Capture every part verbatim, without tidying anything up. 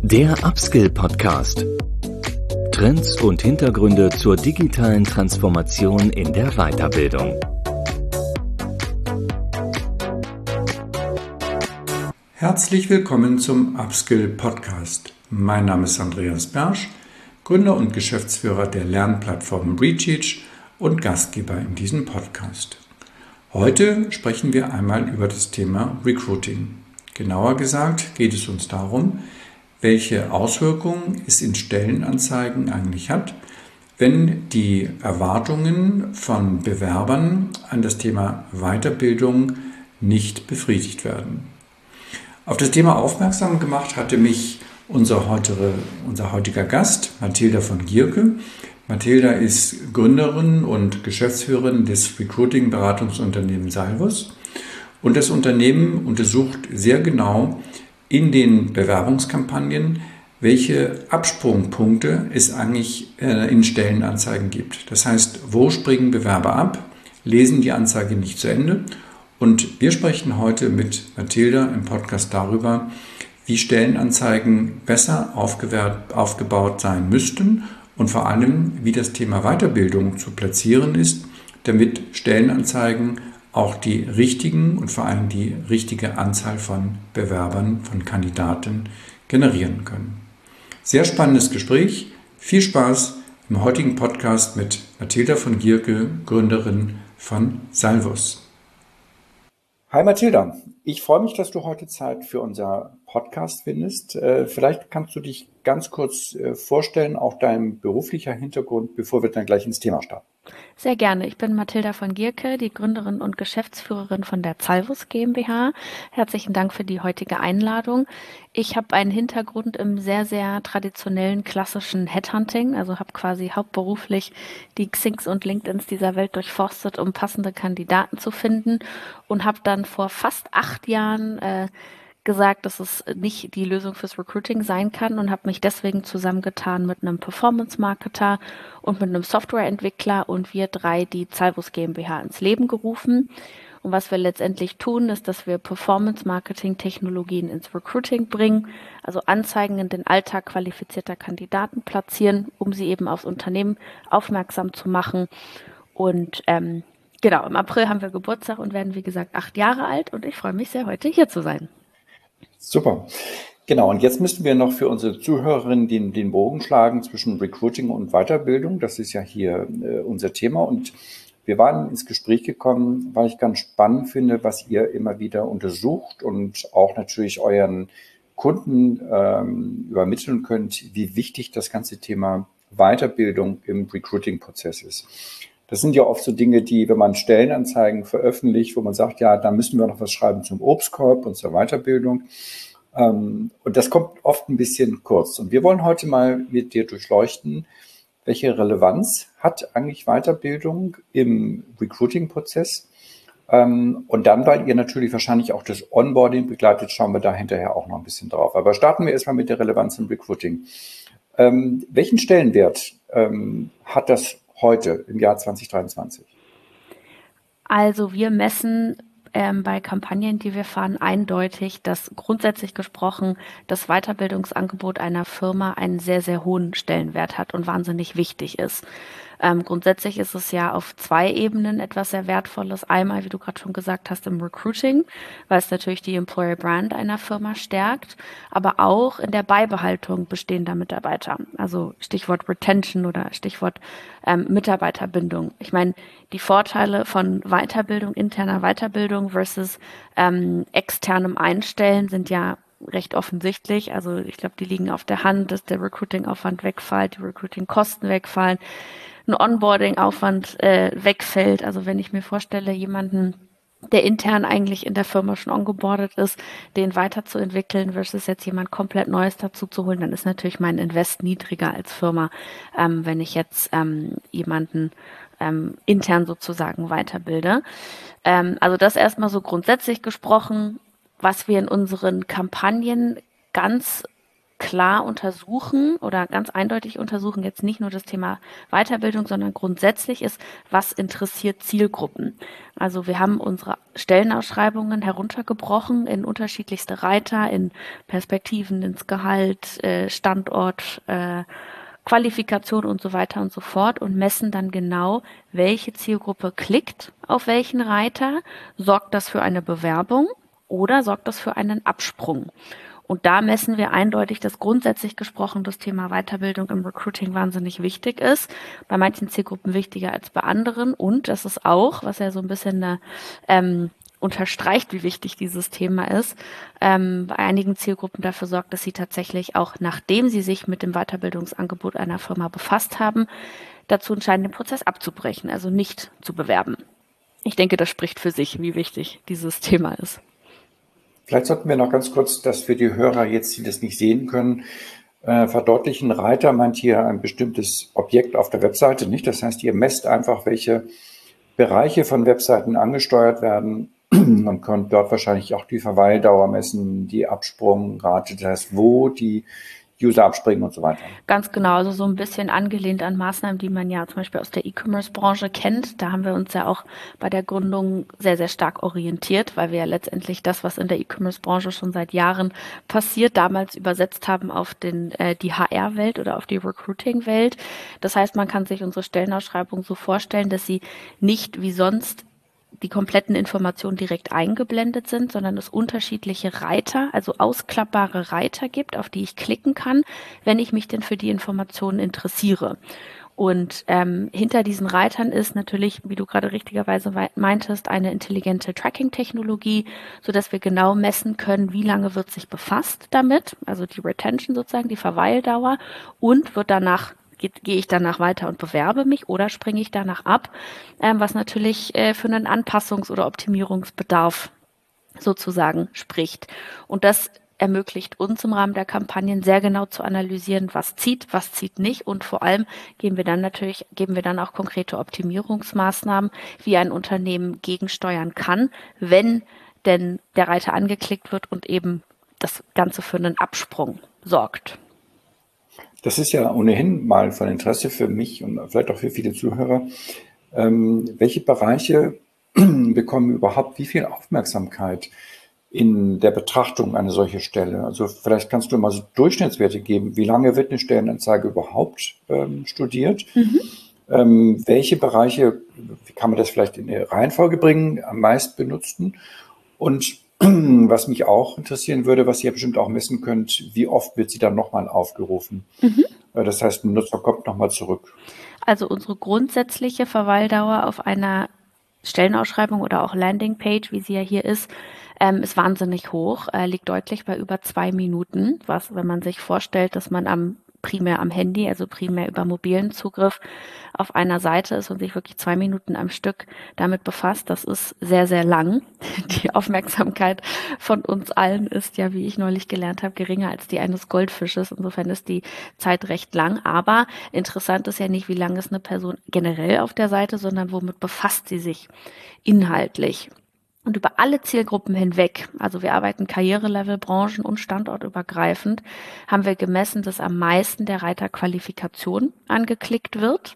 Der Upskill Podcast. Trends und Hintergründe zur digitalen Transformation in der Weiterbildung. Herzlich willkommen zum Upskill Podcast. Mein Name ist Andreas Bersch, Gründer und Geschäftsführer der Lernplattform Reteach und Gastgeber in diesem Podcast. Heute sprechen wir einmal über das Thema Recruiting. Genauer gesagt geht es uns darum, welche Auswirkungen es in Stellenanzeigen eigentlich hat, wenn die Erwartungen von Bewerbern an das Thema Weiterbildung nicht befriedigt werden. Auf das Thema aufmerksam gemacht hatte mich unser, heutige, unser heutiger Gast, Mathilda von Gierke. Mathilda ist Gründerin und Geschäftsführerin des Recruiting-Beratungsunternehmens Salvos. Und das Unternehmen untersucht sehr genau in den Bewerbungskampagnen, welche Absprungpunkte es eigentlich äh, in Stellenanzeigen gibt. Das heißt, wo springen Bewerber ab, lesen die Anzeige nicht zu Ende. Und wir sprechen heute mit Mathilda im Podcast darüber, wie Stellenanzeigen besser aufgebaut sein müssten und vor allem, wie das Thema Weiterbildung zu platzieren ist, damit Stellenanzeigen auch die richtigen und vor allem die richtige Anzahl von Bewerbern, von Kandidaten generieren können. Sehr spannendes Gespräch. Viel Spaß im heutigen Podcast mit Mathilda von Gierke, Gründerin von Salvos. Hi Mathilda, ich freue mich, dass du heute Zeit für unser Podcast findest. Vielleicht kannst du dich ganz kurz vorstellen, auch dein beruflicher Hintergrund, bevor wir dann gleich ins Thema starten. Sehr gerne. Ich bin Mathilda von Gierke, die Gründerin und Geschäftsführerin von der Salvos GmbH. Herzlichen Dank für die heutige Einladung. Ich habe einen Hintergrund im sehr, sehr traditionellen, klassischen Headhunting, also habe quasi hauptberuflich die Xings und LinkedIns dieser Welt durchforstet, um passende Kandidaten zu finden und habe dann vor fast acht Jahren äh, gesagt, dass es nicht die Lösung fürs Recruiting sein kann und habe mich deswegen zusammengetan mit einem Performance-Marketer und mit einem Softwareentwickler und wir drei die Salvos GmbH ins Leben gerufen. Und was wir letztendlich tun, ist, dass wir Performance-Marketing-Technologien ins Recruiting bringen, also Anzeigen in den Alltag qualifizierter Kandidaten platzieren, um sie eben aufs Unternehmen aufmerksam zu machen. Und ähm, genau, im April haben wir Geburtstag und werden, wie gesagt, acht Jahre alt und ich freue mich sehr, heute hier zu sein. Super. Genau, und jetzt müssten wir noch für unsere Zuhörerinnen den, den Bogen schlagen zwischen Recruiting und Weiterbildung. Das ist ja hier äh, unser Thema. Und wir waren ins Gespräch gekommen, weil ich ganz spannend finde, was ihr immer wieder untersucht und auch natürlich euren Kunden ähm, übermitteln könnt, wie wichtig das ganze Thema Weiterbildung im Recruiting-Prozess ist. Das sind ja oft so Dinge, die, wenn man Stellenanzeigen veröffentlicht, wo man sagt, ja, da müssen wir noch was schreiben zum Obstkorb und zur Weiterbildung. Und das kommt oft ein bisschen kurz. Und wir wollen heute mal mit dir durchleuchten, welche Relevanz hat eigentlich Weiterbildung im Recruiting-Prozess. Und dann, weil ihr natürlich wahrscheinlich auch das Onboarding begleitet, schauen wir da hinterher auch noch ein bisschen drauf. Aber starten wir erstmal mit der Relevanz im Recruiting. Welchen Stellenwert hat das heute im Jahr zwanzig dreiundzwanzig? Also wir messen ähm, bei Kampagnen, die wir fahren, eindeutig, dass grundsätzlich gesprochen das Weiterbildungsangebot einer Firma einen sehr, sehr hohen Stellenwert hat und wahnsinnig wichtig ist. Ähm, grundsätzlich ist es ja auf zwei Ebenen etwas sehr Wertvolles. Einmal, wie du gerade schon gesagt hast, im Recruiting, weil es natürlich die Employer Brand einer Firma stärkt, aber auch in der Beibehaltung bestehender Mitarbeiter. Also Stichwort Retention oder Stichwort ähm, Mitarbeiterbindung. Ich meine, die Vorteile von Weiterbildung, interner Weiterbildung versus ähm, externem Einstellen sind ja recht offensichtlich. Also ich glaube, die liegen auf der Hand, dass der Recruiting-Aufwand wegfällt, die Recruiting-Kosten wegfallen, ein Onboarding-Aufwand äh, wegfällt. Also wenn ich mir vorstelle, jemanden, der intern eigentlich in der Firma schon ongeboardet ist, den weiterzuentwickeln versus jetzt jemand komplett Neues dazu zu holen, dann ist natürlich mein Invest niedriger als Firma, ähm, wenn ich jetzt ähm, jemanden ähm, intern sozusagen weiterbilde. Ähm, also das erstmal so grundsätzlich gesprochen, was wir in unseren Kampagnen ganz klar untersuchen oder ganz eindeutig untersuchen, jetzt nicht nur das Thema Weiterbildung, sondern grundsätzlich ist, was interessiert Zielgruppen. Also wir haben unsere Stellenausschreibungen heruntergebrochen in unterschiedlichste Reiter, in Perspektiven, ins Gehalt, äh, Standort, äh, Qualifikation und so weiter und so fort und messen dann genau, welche Zielgruppe klickt auf welchen Reiter, sorgt das für eine Bewerbung oder sorgt das für einen Absprung. Und da messen wir eindeutig, dass grundsätzlich gesprochen das Thema Weiterbildung im Recruiting wahnsinnig wichtig ist. Bei manchen Zielgruppen wichtiger als bei anderen. Und das ist auch, was ja so ein bisschen eine, ähm, unterstreicht, wie wichtig dieses Thema ist, ähm, bei einigen Zielgruppen dafür sorgt, dass sie tatsächlich auch, nachdem sie sich mit dem Weiterbildungsangebot einer Firma befasst haben, dazu entscheiden, den Prozess abzubrechen, also nicht zu bewerben. Ich denke, das spricht für sich, wie wichtig dieses Thema ist. Vielleicht sollten wir noch ganz kurz, dass für die Hörer jetzt, die das nicht sehen können, äh, verdeutlichen. Reiter meint hier ein bestimmtes Objekt auf der Webseite, nicht? Das heißt, ihr messt einfach, welche Bereiche von Webseiten angesteuert werden. Man könnt dort wahrscheinlich auch die Verweildauer messen, die Absprungrate, das heißt, wo die User abspringen und so weiter. Ganz genau, also so ein bisschen angelehnt an Maßnahmen, die man ja zum Beispiel aus der E-Commerce-Branche kennt. Da haben wir uns ja auch bei der Gründung sehr, sehr stark orientiert, weil wir ja letztendlich das, was in der E-Commerce-Branche schon seit Jahren passiert, damals übersetzt haben auf den, äh, die H R-Welt oder auf die Recruiting-Welt. Das heißt, man kann sich unsere Stellenausschreibung so vorstellen, dass sie nicht wie sonst die kompletten Informationen direkt eingeblendet sind, sondern es unterschiedliche Reiter, also ausklappbare Reiter gibt, auf die ich klicken kann, wenn ich mich denn für die Informationen interessiere. Und ähm, hinter diesen Reitern ist natürlich, wie du gerade richtigerweise meintest, eine intelligente Tracking-Technologie, so dass wir genau messen können, wie lange wird sich befasst damit, also die Retention sozusagen, die Verweildauer, und wird danach gehe ich danach weiter und bewerbe mich oder springe ich danach ab, ähm, was natürlich äh, für einen Anpassungs- oder Optimierungsbedarf sozusagen spricht. Und das ermöglicht uns im Rahmen der Kampagnen sehr genau zu analysieren, was zieht, was zieht nicht, und vor allem geben wir dann natürlich, geben wir dann auch konkrete Optimierungsmaßnahmen, wie ein Unternehmen gegensteuern kann, wenn denn der Reiter angeklickt wird und eben das Ganze für einen Absprung sorgt. Das ist ja ohnehin mal von Interesse für mich und vielleicht auch für viele Zuhörer. Ähm, welche Bereiche bekommen überhaupt wie viel Aufmerksamkeit in der Betrachtung einer solchen Stelle? Also vielleicht kannst du mal so Durchschnittswerte geben. Wie lange wird eine Stellenanzeige überhaupt ähm, studiert? Mhm. Ähm, welche Bereiche, wie kann man das vielleicht in eine Reihenfolge bringen, am meist benutzten? Und was mich auch interessieren würde, was ihr bestimmt auch messen könnt, wie oft wird sie dann nochmal aufgerufen? Mhm. Das heißt, ein Nutzer kommt nochmal zurück. Also unsere grundsätzliche Verweildauer auf einer Stellenausschreibung oder auch Landingpage, wie sie ja hier ist, ähm, ist wahnsinnig hoch, äh, liegt deutlich bei über zwei Minuten, was, wenn man sich vorstellt, dass man am primär am Handy, also primär über mobilen Zugriff auf einer Seite ist und sich wirklich zwei Minuten am Stück damit befasst, das ist sehr, sehr lang. Die Aufmerksamkeit von uns allen ist ja, wie ich neulich gelernt habe, geringer als die eines Goldfisches. Insofern ist die Zeit recht lang. Aber interessant ist ja nicht, wie lange ist eine Person generell auf der Seite, sondern womit befasst sie sich inhaltlich. Und über alle Zielgruppen hinweg, also wir arbeiten Karrierelevel, branchen- und standortübergreifend, haben wir gemessen, dass am meisten der Reiter Qualifikation angeklickt wird,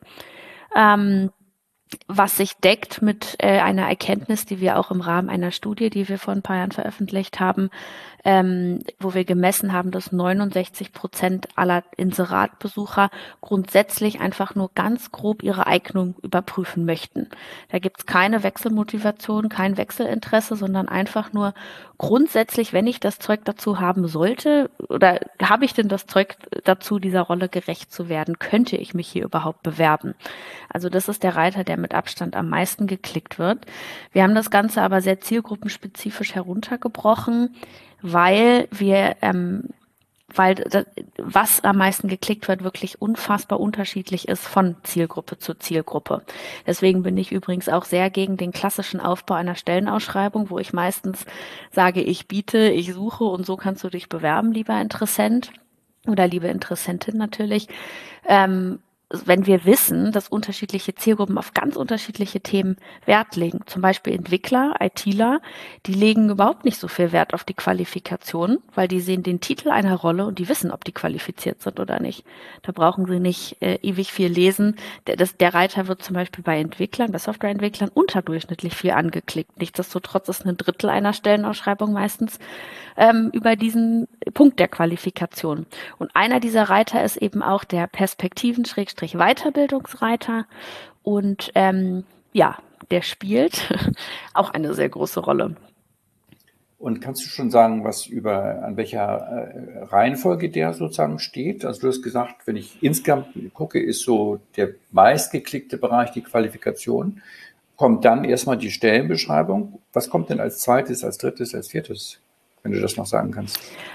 ähm, was sich deckt mit äh, einer Erkenntnis, die wir auch im Rahmen einer Studie, die wir vor ein paar Jahren veröffentlicht haben, ähm, wo wir gemessen haben, dass neunundsechzig Prozent aller Inseratbesucher grundsätzlich einfach nur ganz grob ihre Eignung überprüfen möchten. Da gibt's keine Wechselmotivation, kein Wechselinteresse, sondern einfach nur grundsätzlich, wenn ich das Zeug dazu haben sollte, oder habe ich denn das Zeug dazu, dieser Rolle gerecht zu werden, könnte ich mich hier überhaupt bewerben? Also das ist der Reiter, der mit Abstand am meisten geklickt wird. Wir haben das Ganze aber sehr zielgruppenspezifisch heruntergebrochen, weil wir, ähm, weil das, was am meisten geklickt wird, wirklich unfassbar unterschiedlich ist von Zielgruppe zu Zielgruppe. Deswegen bin ich übrigens auch sehr gegen den klassischen Aufbau einer Stellenausschreibung, wo ich meistens sage, ich biete, ich suche und so kannst du dich bewerben, lieber Interessent oder liebe Interessentin natürlich. Ähm, wenn wir wissen, dass unterschiedliche Zielgruppen auf ganz unterschiedliche Themen Wert legen, zum Beispiel Entwickler, ITler, die legen überhaupt nicht so viel Wert auf die Qualifikation, weil die sehen den Titel einer Rolle und die wissen, ob die qualifiziert sind oder nicht. Da brauchen sie nicht äh, ewig viel lesen. Der, das, der Reiter wird zum Beispiel bei Entwicklern, bei Softwareentwicklern unterdurchschnittlich viel angeklickt. Nichtsdestotrotz ist ein Drittel einer Stellenausschreibung meistens ähm, über diesen Punkt der Qualifikation. Und einer dieser Reiter ist eben auch der Perspektiven-Weiterbildungsreiter und ähm, ja, der spielt auch eine sehr große Rolle. Und kannst du schon sagen, was über, an welcher äh, Reihenfolge der sozusagen steht? Also du hast gesagt, wenn ich insgesamt gucke, ist so der meistgeklickte Bereich die Qualifikation. Kommt dann erstmal die Stellenbeschreibung. Was kommt denn als zweites, als drittes, als viertes, wenn du das noch sagen kannst?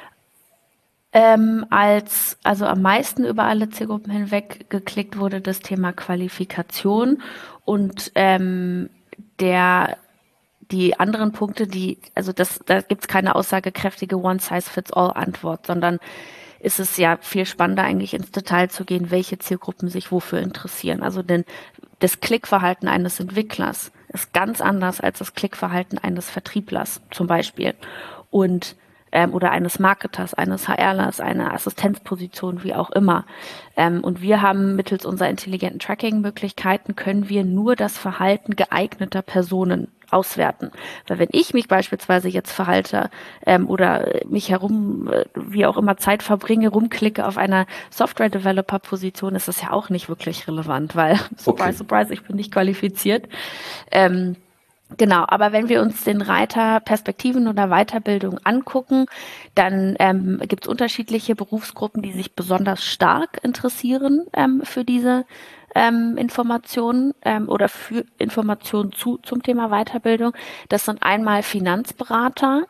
Ähm, als, also am meisten über alle Zielgruppen hinweg geklickt wurde das Thema Qualifikation und ähm, der die anderen Punkte, die, also das, da gibt es keine aussagekräftige One-Size-Fits-All-Antwort, sondern ist es ja viel spannender, eigentlich ins Detail zu gehen, welche Zielgruppen sich wofür interessieren. Also denn das Klickverhalten eines Entwicklers ist ganz anders als das Klickverhalten eines Vertrieblers zum Beispiel. Und ähm, oder eines Marketers, eines HRlers, einer Assistenzposition, wie auch immer. Ähm, und wir haben mittels unserer intelligenten Tracking-Möglichkeiten können wir nur das Verhalten geeigneter Personen auswerten. Weil wenn ich mich beispielsweise jetzt verhalte ähm, oder mich herum, äh, wie auch immer, Zeit verbringe, rumklicke auf einer Software-Developer-Position, ist das ja auch nicht wirklich relevant, weil, surprise, okay. surprise, ich bin nicht qualifiziert. Ähm, Genau, aber wenn wir uns den Reiter Perspektiven oder Weiterbildung angucken, dann ähm, gibt es unterschiedliche Berufsgruppen, die sich besonders stark interessieren ähm, für diese ähm, Informationen ähm, oder für Informationen zu zum Thema Weiterbildung. Das sind einmal Finanzberater,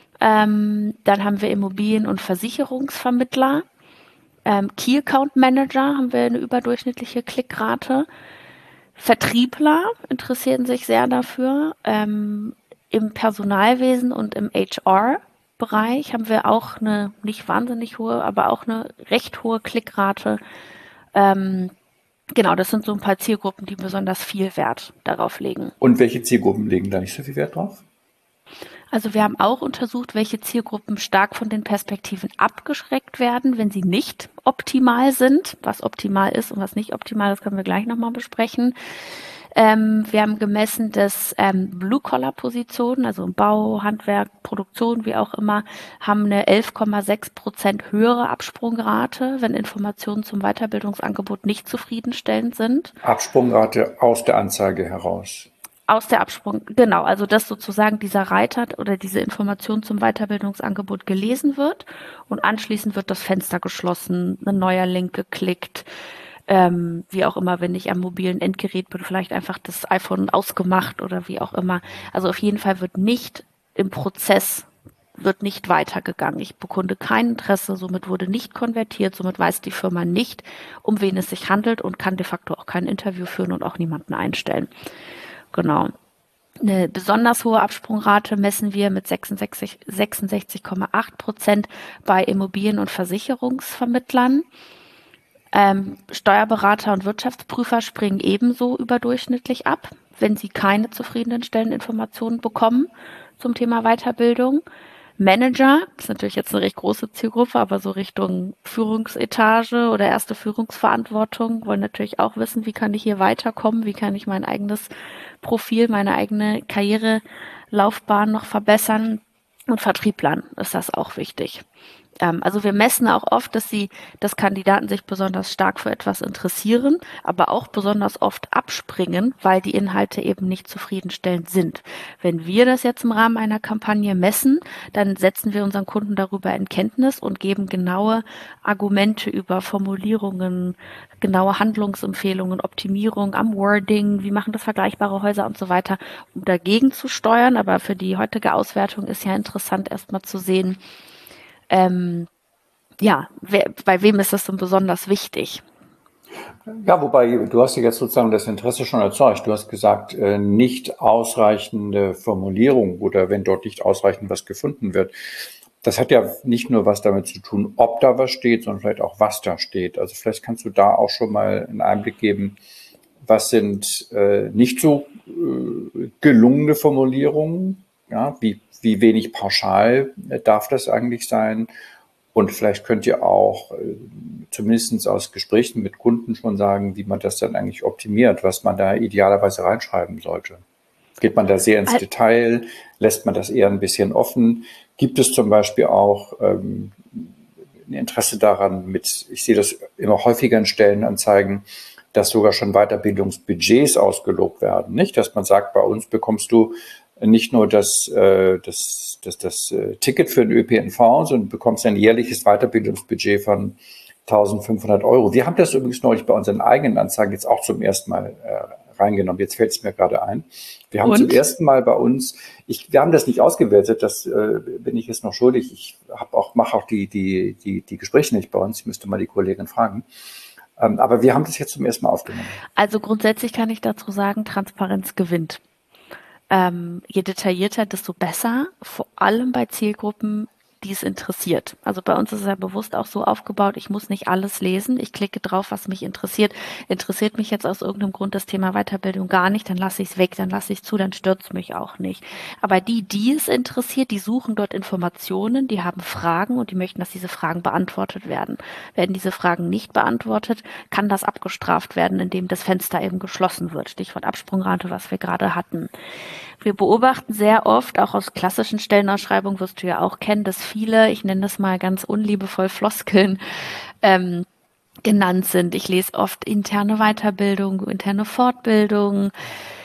ähm, dann haben wir Immobilien- und Versicherungsvermittler, ähm, Key Account Manager haben wir eine überdurchschnittliche Klickrate. Vertriebler interessieren sich sehr dafür. Ähm, im Personalwesen und im H R-Bereich haben wir auch eine nicht wahnsinnig hohe, aber auch eine recht hohe Klickrate. Ähm, genau, das sind so ein paar Zielgruppen, die besonders viel Wert darauf legen. Und welche Zielgruppen legen da nicht so viel Wert drauf? Also wir haben auch untersucht, welche Zielgruppen stark von den Perspektiven abgeschreckt werden, wenn sie nicht optimal sind. Was optimal ist und was nicht optimal ist, können wir gleich nochmal besprechen. Ähm, wir haben gemessen, dass ähm, Blue-Collar-Positionen, also im Bau, Handwerk, Produktion, wie auch immer, haben eine elf Komma sechs Prozent höhere Absprungrate, wenn Informationen zum Weiterbildungsangebot nicht zufriedenstellend sind. Absprungrate aus der Anzeige heraus. Aus der Absprung, genau, also dass sozusagen dieser Reiter oder diese Information zum Weiterbildungsangebot gelesen wird und anschließend wird das Fenster geschlossen, ein neuer Link geklickt, ähm, wie auch immer, wenn ich am mobilen Endgerät bin, vielleicht einfach das iPhone ausgemacht oder wie auch immer. Also auf jeden Fall wird nicht im Prozess, wird nicht weitergegangen. Ich bekunde kein Interesse, somit wurde nicht konvertiert, somit weiß die Firma nicht, um wen es sich handelt und kann de facto auch kein Interview führen und auch niemanden einstellen. Genau. Eine besonders hohe Absprungrate messen wir mit sechsundsechzig Komma acht Prozent bei Immobilien- und Versicherungsvermittlern. Ähm, Steuerberater und Wirtschaftsprüfer springen ebenso überdurchschnittlich ab, wenn sie keine zufriedenstellenden Informationen bekommen zum Thema Weiterbildung. Manager, das ist natürlich jetzt eine recht große Zielgruppe, aber so Richtung Führungsetage oder erste Führungsverantwortung, wollen natürlich auch wissen, wie kann ich hier weiterkommen, wie kann ich mein eigenes Profil, meine eigene Karrierelaufbahn noch verbessern. Und Vertrieblern ist das auch wichtig. Ähm, also wir messen auch oft, dass sie, dass Kandidaten sich besonders stark für etwas interessieren, aber auch besonders oft abspringen, weil die Inhalte eben nicht zufriedenstellend sind. Wenn wir das jetzt im Rahmen einer Kampagne messen, dann setzen wir unseren Kunden darüber in Kenntnis und geben genaue Argumente über Formulierungen, genaue Handlungsempfehlungen, Optimierung am Wording, wie machen das vergleichbare Häuser und so weiter, um dagegen zu steuern. Aber für die heutige Auswertung ist ja interessant, erstmal zu sehen, Ähm, ja, wer, bei wem ist das denn besonders wichtig? Ja, wobei, du hast ja jetzt sozusagen das Interesse schon erzeugt. Du hast gesagt, äh, nicht ausreichende Formulierung oder wenn dort nicht ausreichend was gefunden wird. das hat ja nicht nur was damit zu tun, ob da was steht, sondern vielleicht auch, was da steht. Also vielleicht kannst du da auch schon mal einen Einblick geben, was sind äh, nicht so äh, gelungene Formulierungen, ja, wie, wie wenig pauschal äh, darf das eigentlich sein? Und vielleicht könnt ihr auch äh, zumindest aus Gesprächen mit Kunden schon sagen, wie man das dann eigentlich optimiert, was man da idealerweise reinschreiben sollte. Geht man da sehr ins Detail? Lässt man das eher ein bisschen offen? Gibt es zum Beispiel auch ähm, ein Interesse daran, mit, ich sehe das immer häufiger in Stellenanzeigen, dass sogar schon Weiterbildungsbudgets ausgelobt werden, nicht? Dass man sagt, bei uns bekommst du nicht nur das, äh, das, das, das äh, Ticket für den Ö P N V, sondern bekommst ein jährliches Weiterbildungsbudget von eintausendfünfhundert Euro. Wir haben das übrigens neulich bei unseren eigenen Anzeigen jetzt auch zum ersten Mal äh, reingenommen. Jetzt fällt es mir gerade ein. Wir haben Und? zum ersten Mal bei uns, ich, wir haben das nicht ausgewertet, das äh, bin ich jetzt noch schuldig. Ich habe auch, mache auch die, die, die, die Gespräche nicht bei uns. Ich müsste mal die Kollegin fragen. Ähm, aber wir haben das jetzt zum ersten Mal aufgenommen. Also grundsätzlich kann ich dazu sagen, Transparenz gewinnt. Ähm, je detaillierter, desto besser, vor allem bei Zielgruppen, die es interessiert. Also bei uns ist es ja bewusst auch so aufgebaut, ich muss nicht alles lesen, ich klicke drauf, was mich interessiert. Interessiert mich jetzt aus irgendeinem Grund das Thema Weiterbildung gar nicht, dann lasse ich es weg, dann lasse ich es zu, dann stört es mich auch nicht. Aber die, die es interessiert, die suchen dort Informationen, die haben Fragen und die möchten, dass diese Fragen beantwortet werden. Werden diese Fragen nicht beantwortet, kann das abgestraft werden, indem das Fenster eben geschlossen wird. Stichwort Absprungrate, was wir gerade hatten. Wir beobachten sehr oft, auch aus klassischen Stellenausschreibungen, wirst du ja auch kennen, dass viele, ich nenne das mal ganz unliebevoll Floskeln, ähm, genannt sind. Ich lese oft interne Weiterbildung, interne Fortbildung,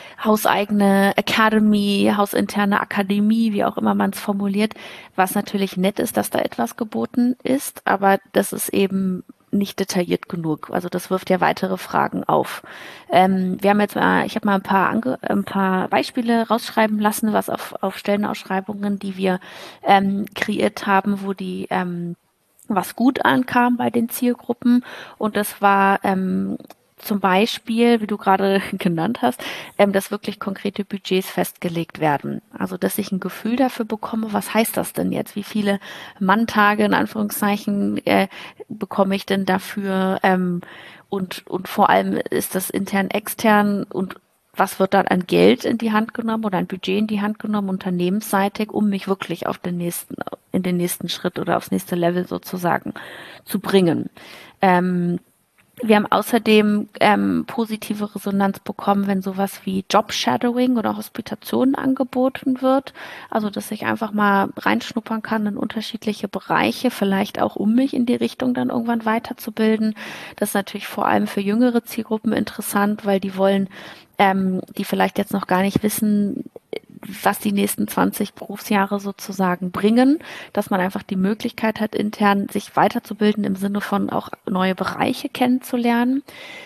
hauseigene Academy, hausinterne Akademie, wie auch immer man es formuliert, was natürlich nett ist, dass da etwas geboten ist, aber das ist eben nicht detailliert genug. Also das wirft ja weitere Fragen auf. Ähm, wir haben jetzt mal, ich habe mal ein paar, Ange ein paar Beispiele rausschreiben lassen, was auf, auf Stellenausschreibungen, die wir ähm, kreiert haben, wo die ähm, was gut ankam bei den Zielgruppen. Und das war ähm, zum Beispiel, wie du gerade genannt hast, ähm, dass wirklich konkrete Budgets festgelegt werden. Also, dass ich ein Gefühl dafür bekomme, was heißt das denn jetzt? Wie viele Manntage, in Anführungszeichen, äh, bekomme ich denn dafür? Ähm, und, und vor allem ist das intern, extern und was wird dann an Geld in die Hand genommen oder an Budget in die Hand genommen, unternehmensseitig, um mich wirklich auf den nächsten, in den nächsten Schritt oder aufs nächste Level sozusagen zu bringen. Ähm, Wir haben außerdem ähm, positive Resonanz bekommen, wenn sowas wie Job-Shadowing oder Hospitation angeboten wird. Also, dass ich einfach mal reinschnuppern kann in unterschiedliche Bereiche, vielleicht auch um mich in die Richtung dann irgendwann weiterzubilden. Das ist natürlich vor allem für jüngere Zielgruppen interessant, weil die wollen, ähm, die vielleicht jetzt noch gar nicht wissen, was die nächsten zwanzig Berufsjahre sozusagen bringen, dass man einfach die Möglichkeit hat, intern sich weiterzubilden im Sinne von auch neue Bereiche kennenzulernen.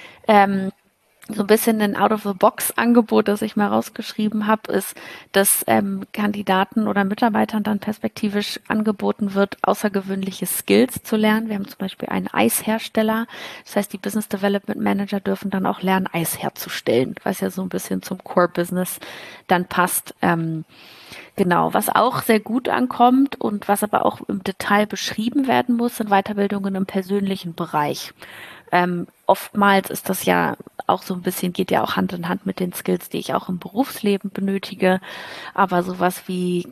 Ähm, so ein bisschen ein Out-of-the-Box-Angebot, das ich mal rausgeschrieben habe, ist, dass ähm, Kandidaten oder Mitarbeitern dann perspektivisch angeboten wird, außergewöhnliche Skills zu lernen. Wir haben zum Beispiel einen Eishersteller. Das heißt, die Business Development Manager dürfen dann auch lernen, Eis herzustellen, was ja so ein bisschen zum Core-Business dann passt. Ähm, Genau, was auch sehr gut ankommt und was aber auch im Detail beschrieben werden muss, sind Weiterbildungen im persönlichen Bereich. Ähm, oftmals ist das ja auch so ein bisschen, geht ja auch Hand in Hand mit den Skills, die ich auch im Berufsleben benötige. Aber sowas wie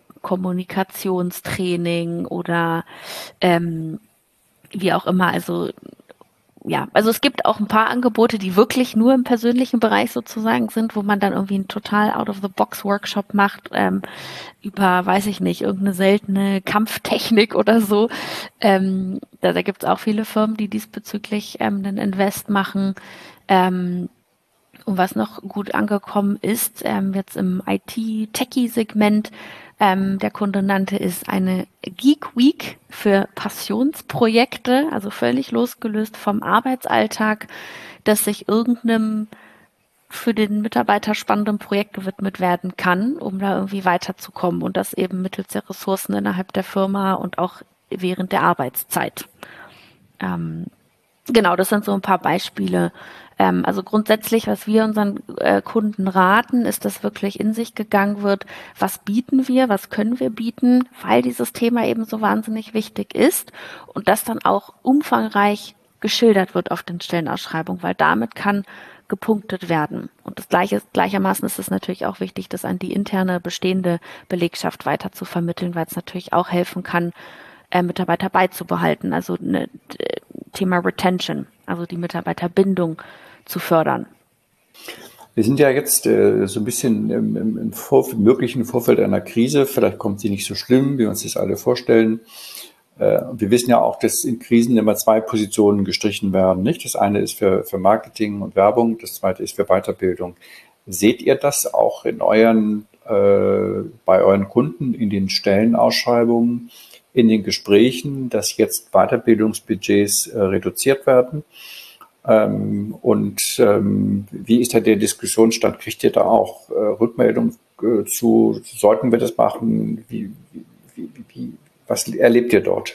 Kommunikationstraining oder ähm, wie auch immer, also ja, also es gibt auch ein paar Angebote, die wirklich nur im persönlichen Bereich sozusagen sind, wo man dann irgendwie einen total Out-of-the-Box-Workshop macht, ähm, über, weiß ich nicht, irgendeine seltene Kampftechnik oder so. Ähm, da da gibt es auch viele Firmen, die diesbezüglich ähm, einen Invest machen. Ähm, und was noch gut angekommen ist, ähm, jetzt im I T-Techie-Segment, ähm, der Kunde nannte, ist eine Geek Week für Passionsprojekte, also völlig losgelöst vom Arbeitsalltag, dass sich irgendeinem für den Mitarbeiter spannenden Projekt gewidmet werden kann, um da irgendwie weiterzukommen und das eben mittels der Ressourcen innerhalb der Firma und auch während der Arbeitszeit. Ähm, Genau, das sind so ein paar Beispiele. Ähm, also grundsätzlich, was wir unseren äh, Kunden raten, ist, dass wirklich in sich gegangen wird, was bieten wir, was können wir bieten, weil dieses Thema eben so wahnsinnig wichtig ist und das dann auch umfangreich geschildert wird auf den Stellenausschreibungen, weil damit kann gepunktet werden. Und das Gleiche, gleichermaßen ist es natürlich auch wichtig, das an die interne bestehende Belegschaft weiter zu vermitteln, weil es natürlich auch helfen kann, äh, Mitarbeiter beizubehalten. Also ne, Thema Retention, also die Mitarbeiterbindung zu fördern. Wir sind ja jetzt äh, so ein bisschen im, im, im Vorf- möglichen Vorfeld einer Krise. Vielleicht kommt sie nicht so schlimm, wie wir uns das alle vorstellen. Äh, wir wissen ja auch, dass in Krisen immer zwei Positionen gestrichen werden. Nicht? Das eine ist für, für Marketing und Werbung, das zweite ist für Weiterbildung. Seht ihr das auch in euren, äh, bei euren Kunden in den Stellenausschreibungen, in den Gesprächen, dass jetzt Weiterbildungsbudgets äh, reduziert werden? Ähm, und ähm, wie ist da der Diskussionsstand? Kriegt ihr da auch äh, Rückmeldung äh, zu? Sollten wir das machen? Wie, wie, wie, wie, was erlebt ihr dort?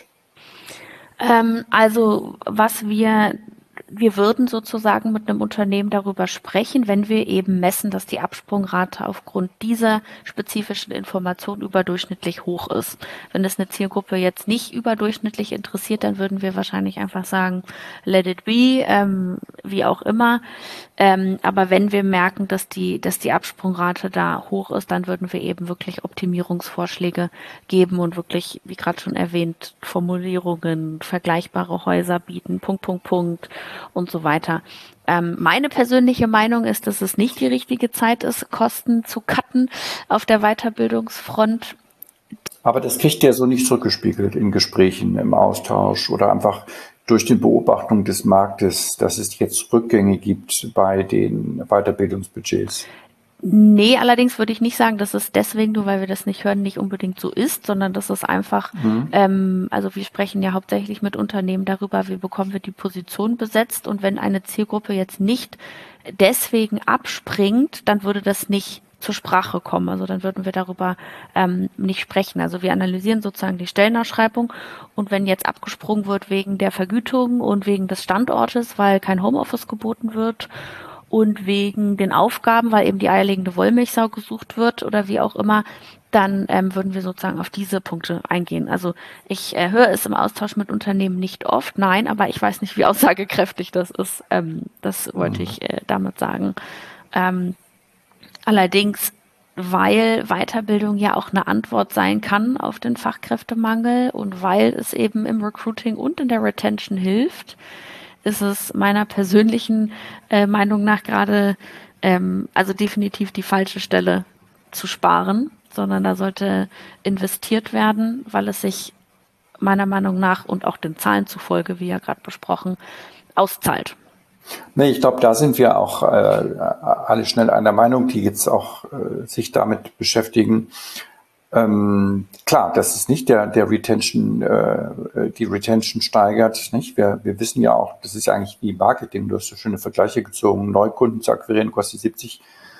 Ähm, also was wir Wir würden sozusagen mit einem Unternehmen darüber sprechen, wenn wir eben messen, dass die Absprungrate aufgrund dieser spezifischen Information überdurchschnittlich hoch ist. Wenn es eine Zielgruppe jetzt nicht überdurchschnittlich interessiert, dann würden wir wahrscheinlich einfach sagen, let it be, ähm, wie auch immer. Ähm, aber wenn wir merken, dass die, dass die Absprungrate da hoch ist, dann würden wir eben wirklich Optimierungsvorschläge geben und wirklich, wie gerade schon erwähnt, Formulierungen, vergleichbare Häuser bieten, Punkt, Punkt, Punkt und so weiter. Ähm, meine persönliche Meinung ist, dass es nicht die richtige Zeit ist, Kosten zu cutten auf der Weiterbildungsfront. Aber das kriegt ihr so nicht zurückgespiegelt in Gesprächen, im Austausch oder einfach durch die Beobachtung des Marktes, dass es jetzt Rückgänge gibt bei den Weiterbildungsbudgets. Nee, allerdings würde ich nicht sagen, dass es deswegen, nur weil wir das nicht hören, nicht unbedingt so ist, sondern dass es einfach, mhm. ähm, also wir sprechen ja hauptsächlich mit Unternehmen darüber, wie bekommen wir die Position besetzt, und wenn eine Zielgruppe jetzt nicht deswegen abspringt, dann würde das nicht zur Sprache kommen. Also dann würden wir darüber ähm, nicht sprechen. Also wir analysieren sozusagen die Stellenausschreibung, und wenn jetzt abgesprungen wird wegen der Vergütung und wegen des Standortes, weil kein Homeoffice geboten wird, und wegen den Aufgaben, weil eben die eierlegende Wollmilchsau gesucht wird oder wie auch immer, dann ähm, würden wir sozusagen auf diese Punkte eingehen. Also ich äh, höre es im Austausch mit Unternehmen nicht oft, nein, aber ich weiß nicht, wie aussagekräftig das ist. Ähm, das wollte ich äh, damit sagen. Ähm, allerdings, weil Weiterbildung ja auch eine Antwort sein kann auf den Fachkräftemangel und weil es eben im Recruiting und in der Retention hilft, ist es meiner persönlichen äh, Meinung nach gerade, ähm, also definitiv die falsche Stelle zu sparen, sondern da sollte investiert werden, weil es sich meiner Meinung nach und auch den Zahlen zufolge, wie ja gerade besprochen, auszahlt. Nee, ich glaube, da sind wir auch äh, alle schnell einer Meinung, die jetzt auch äh, sich damit beschäftigen. Ähm, klar, das ist nicht der, der Retention, äh, die Retention steigert, nicht? Wir, wir wissen ja auch, das ist eigentlich wie Marketing. Du hast so schöne Vergleiche gezogen. Neukunden zu akquirieren kostet siebzig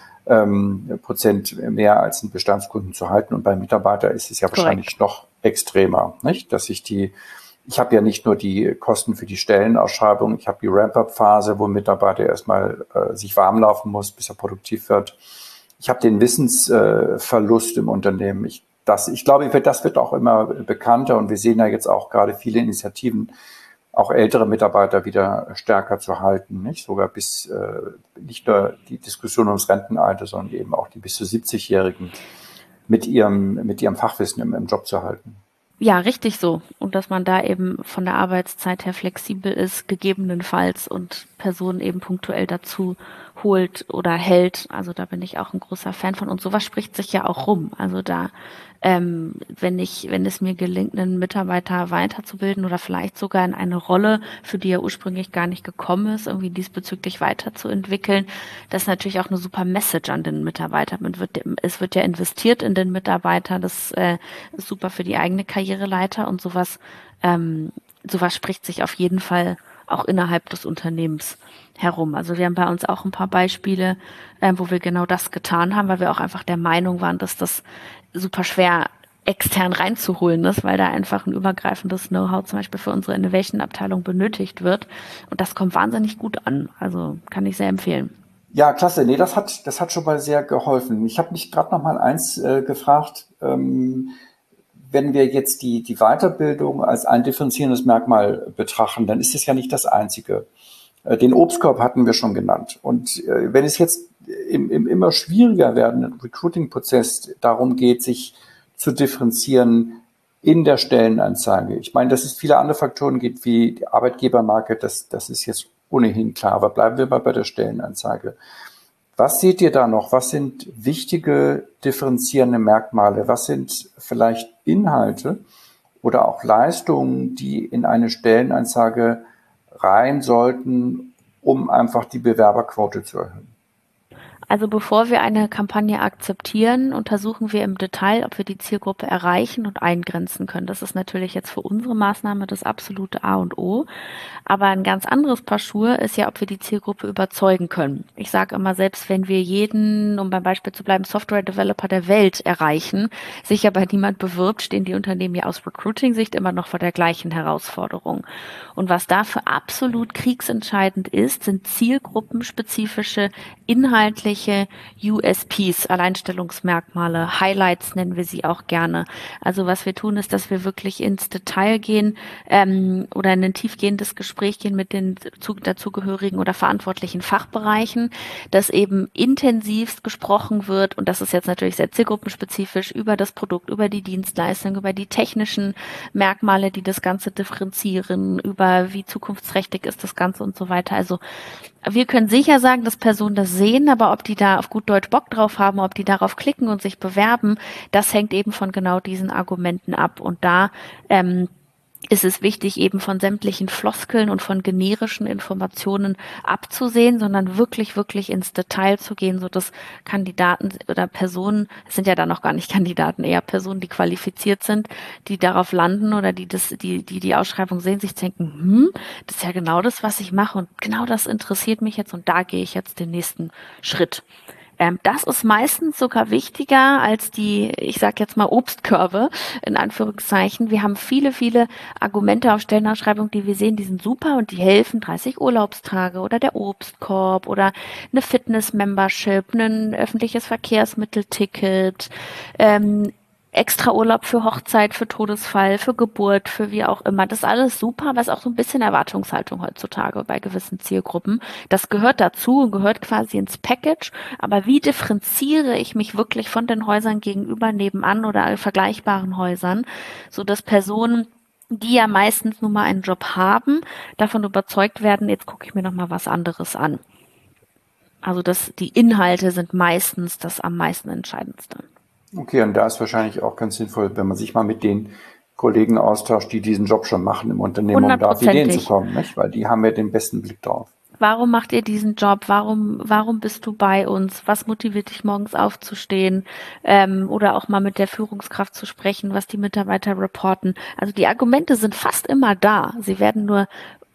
ähm, Prozent mehr als einen Bestandskunden zu halten. Und bei Mitarbeiter ist es ja Korrekt. Wahrscheinlich noch extremer, nicht? Dass ich die, ich habe ja nicht nur die Kosten für die Stellenausschreibung, ich habe die Ramp-up-Phase, wo ein Mitarbeiter erstmal äh, sich warm laufen muss, bis er produktiv wird. Ich habe den Wissensverlust äh, im Unternehmen. Ich, das, ich glaube, das wird auch immer bekannter, und wir sehen ja jetzt auch gerade viele Initiativen, auch ältere Mitarbeiter wieder stärker zu halten, nicht? Sogar bis äh, nicht nur die Diskussion ums Rentenalter, sondern eben auch die bis zu siebzigjährigen mit ihrem mit ihrem Fachwissen im, im Job zu halten. Ja, richtig so. Und dass man da eben von der Arbeitszeit her flexibel ist, gegebenenfalls, und Personen eben punktuell dazu holt oder hält. Also da bin ich auch ein großer Fan von. Und sowas spricht sich ja auch rum. Also da, ähm, wenn ich, wenn es mir gelingt, einen Mitarbeiter weiterzubilden oder vielleicht sogar in eine Rolle, für die er ursprünglich gar nicht gekommen ist, irgendwie diesbezüglich weiterzuentwickeln, das ist natürlich auch eine super Message an den Mitarbeiter. Man wird, es wird ja investiert in den Mitarbeiter. Das äh, ist super für die eigene Karriereleiter, und sowas, ähm, sowas spricht sich auf jeden Fall auch innerhalb des Unternehmens herum. Also wir haben bei uns auch ein paar Beispiele, äh, wo wir genau das getan haben, weil wir auch einfach der Meinung waren, dass das super schwer extern reinzuholen ist, weil da einfach ein übergreifendes Know-how zum Beispiel für unsere Innovation-Abteilung benötigt wird. Und das kommt wahnsinnig gut an. Also kann ich sehr empfehlen. Ja, klasse. Nee, das hat, das hat schon mal sehr geholfen. Ich habe mich gerade noch mal eins äh, gefragt. Ähm, wenn wir jetzt die, die Weiterbildung als ein differenzierendes Merkmal betrachten, dann ist es ja nicht das einzige. Äh, den Obstkorb hatten wir schon genannt. Und äh, wenn es jetzt im, im immer schwieriger werdenden Recruiting-Prozess darum geht, sich zu differenzieren in der Stellenanzeige. Ich meine, dass es viele andere Faktoren gibt, wie die Arbeitgebermarke, das, das ist jetzt ohnehin klar. Aber bleiben wir mal bei der Stellenanzeige. Was seht ihr da noch? Was sind wichtige differenzierende Merkmale? Was sind vielleicht Inhalte oder auch Leistungen, die in eine Stellenanzeige rein sollten, um einfach die Bewerberquote zu erhöhen? Also bevor wir eine Kampagne akzeptieren, untersuchen wir im Detail, ob wir die Zielgruppe erreichen und eingrenzen können. Das ist natürlich jetzt für unsere Maßnahme das absolute A und O. Aber ein ganz anderes Paar Schuhe ist ja, ob wir die Zielgruppe überzeugen können. Ich sage immer, selbst wenn wir jeden, um beim Beispiel zu bleiben, Software-Developer der Welt erreichen, sich aber niemand bewirbt, stehen die Unternehmen ja aus Recruiting-Sicht immer noch vor der gleichen Herausforderung. Und was dafür absolut kriegsentscheidend ist, sind zielgruppenspezifische, inhaltliche U S Ps, Alleinstellungsmerkmale, Highlights nennen wir sie auch gerne. Also was wir tun, ist, dass wir wirklich ins Detail gehen ähm, oder in ein tiefgehendes Gespräch gehen mit den zu, dazugehörigen oder verantwortlichen Fachbereichen, dass eben intensivst gesprochen wird, und das ist jetzt natürlich sehr zielgruppenspezifisch, über das Produkt, über die Dienstleistung, über die technischen Merkmale, die das Ganze differenzieren, über wie zukunftsträchtig ist das Ganze und so weiter. Also wir können sicher sagen, dass Personen das sehen, aber ob die da auf gut Deutsch Bock drauf haben, ob die darauf klicken und sich bewerben, das hängt eben von genau diesen Argumenten ab. Und da ähm, ist es wichtig, eben von sämtlichen Floskeln und von generischen Informationen abzusehen, sondern wirklich, wirklich ins Detail zu gehen, so dass Kandidaten oder Personen, es sind ja dann noch gar nicht Kandidaten, eher Personen, die qualifiziert sind, die darauf landen oder die das, die, die die Ausschreibung sehen, sich denken, hm, das ist ja genau das, was ich mache und genau das interessiert mich jetzt und da gehe ich jetzt den nächsten Schritt. Ähm, das ist meistens sogar wichtiger als die, ich sage jetzt mal Obstkörbe, in Anführungszeichen. Wir haben viele, viele Argumente auf Stellenausschreibung, die wir sehen, die sind super und die helfen, dreißig Urlaubstage oder der Obstkorb oder eine Fitness-Membership, ein öffentliches Verkehrsmittelticket, ähm, extra Urlaub für Hochzeit, für Todesfall, für Geburt, für wie auch immer. Das ist alles super, aber es ist auch so ein bisschen Erwartungshaltung heutzutage bei gewissen Zielgruppen. Das gehört dazu und gehört quasi ins Package. Aber wie differenziere ich mich wirklich von den Häusern gegenüber, nebenan oder vergleichbaren Häusern, so dass Personen, die ja meistens nur mal einen Job haben, davon überzeugt werden, jetzt gucke ich mir noch mal was anderes an. Also das, die Inhalte sind meistens das am meisten Entscheidendste. Okay, und da ist wahrscheinlich auch ganz sinnvoll, wenn man sich mal mit den Kollegen austauscht, die diesen Job schon machen im Unternehmen, um da auf Ideen zu kommen, nicht? Weil die haben ja den besten Blick drauf. Warum macht ihr diesen Job? Warum, warum bist du bei uns? Was motiviert dich morgens aufzustehen? Ähm, oder auch mal mit der Führungskraft zu sprechen, was die Mitarbeiter reporten. Also die Argumente sind fast immer da. Sie werden nur,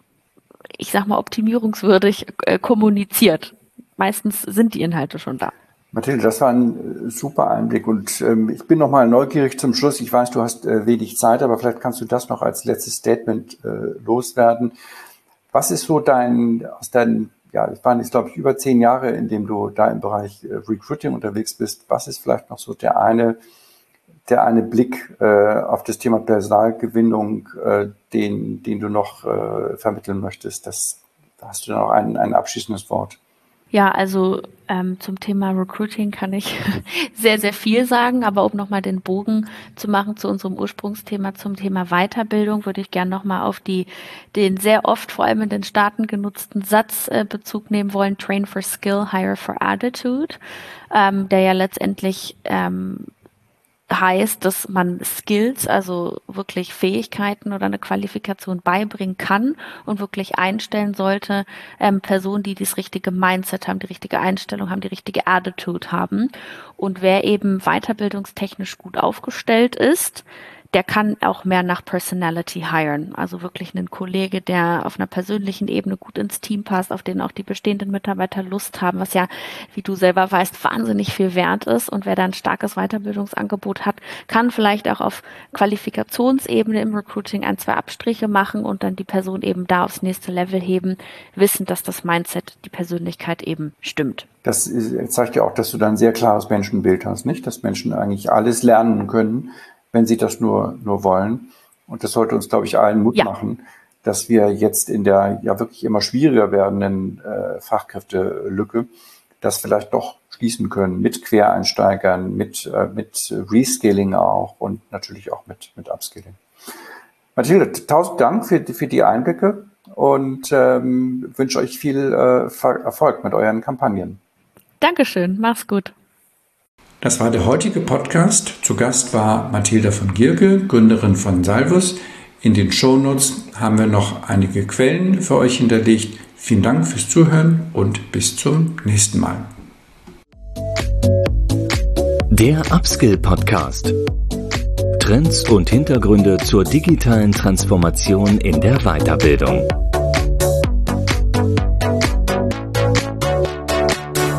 ich sag mal, optimierungswürdig äh, kommuniziert. Meistens sind die Inhalte schon da. Mathilde, das war ein super Einblick und ähm, ich bin noch mal neugierig zum Schluss. Ich weiß, du hast äh, wenig Zeit, aber vielleicht kannst du das noch als letztes Statement äh, loswerden. Was ist so dein, aus deinen, ja, es waren jetzt, glaube ich, über zehn Jahre, in dem du da im Bereich äh, Recruiting unterwegs bist. Was ist vielleicht noch so der eine, der eine Blick äh, auf das Thema Personalgewinnung, äh, den, den du noch äh, vermitteln möchtest? Das, da hast du noch ein, ein abschließendes Wort. Ja, also ähm, zum Thema Recruiting kann ich sehr, sehr viel sagen, aber um nochmal den Bogen zu machen zu unserem Ursprungsthema, zum Thema Weiterbildung, würde ich gerne nochmal auf die den sehr oft vor allem in den Staaten genutzten Satz äh, Bezug nehmen wollen, Train for Skill, Hire for Attitude, ähm, der ja letztendlich ähm, heißt, dass man Skills, also wirklich Fähigkeiten oder eine Qualifikation beibringen kann und wirklich einstellen sollte, ähm, Personen, die das richtige Mindset haben, die richtige Einstellung haben, die richtige Attitude haben. Und wer eben weiterbildungstechnisch gut aufgestellt ist, der kann auch mehr nach Personality hiren. Also wirklich einen Kollege, der auf einer persönlichen Ebene gut ins Team passt, auf den auch die bestehenden Mitarbeiter Lust haben, was ja, wie du selber weißt, wahnsinnig viel wert ist. Und wer da ein starkes Weiterbildungsangebot hat, kann vielleicht auch auf Qualifikationsebene im Recruiting ein, zwei Abstriche machen und dann die Person eben da aufs nächste Level heben, wissen, dass das Mindset, die Persönlichkeit eben stimmt. Das zeigt ja auch, dass du da ein sehr klares Menschenbild hast, nicht? Dass Menschen eigentlich alles lernen können, wenn sie das nur, nur wollen. Und das sollte uns, glaube ich, allen Mut ja. machen, dass wir jetzt in der ja wirklich immer schwieriger werdenden äh, Fachkräftelücke das vielleicht doch schließen können mit Quereinsteigern, mit, äh, mit Reskilling auch und natürlich auch mit, mit Upskilling. Mathilde, tausend Dank für, für die Einblicke und ähm, wünsche euch viel äh, Erfolg mit euren Kampagnen. Dankeschön, mach's gut. Das war der heutige Podcast. Zu Gast war Mathilda von Gierke, Gründerin von Salvus. In den Shownotes haben wir noch einige Quellen für euch hinterlegt. Vielen Dank fürs Zuhören und bis zum nächsten Mal. Der Upskill Podcast. Trends und Hintergründe zur digitalen Transformation in der Weiterbildung.